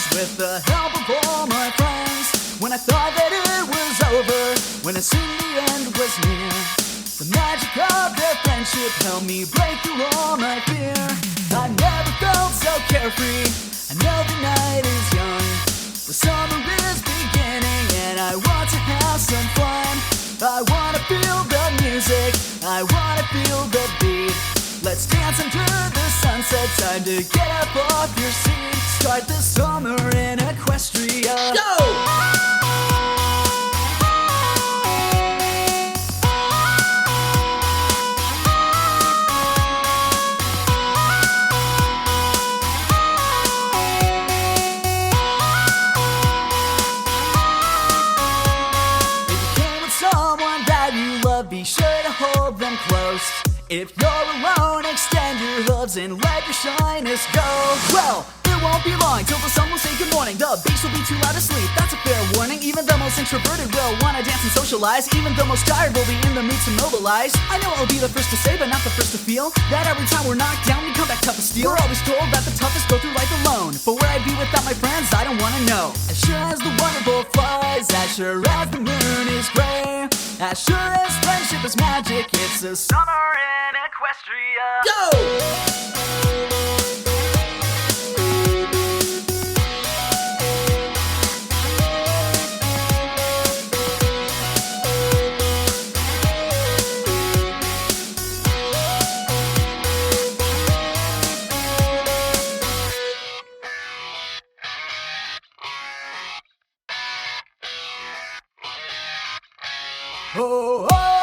with the help of all my friends. When I thought that it was over, when I soon the end was near, the magic of their friendship helped me break through all my fear. I never felt so carefree. I know the night is young, the summer is beginning, and I want to have some fun. I wanna feel the music, I wanna feel the beat. Let's dance under the sunset, time to get up off your seat. Start the summer in Equestria. Go! Be sure to hold them close. If you're alone, extend your hooves and let your shyness go. Well, it won't be long till the sun will say good morning. The beach will be too loud to sleep, that's a fair warning. Even the most introverted will wanna dance and socialize. Even the most tired will be in the mood to mobilize. I know I'll be the first to say, but not the first to feel, that every time we're knocked down, we come back tough as steel. We're always told that the toughest go through life alone, but where I'd be without my friends, I don't wanna know. As sure as the wonderful flies, as sure as the moon is gray, as sure as friendship is magic, it's a summer in Equestria. Go! Oh, oh.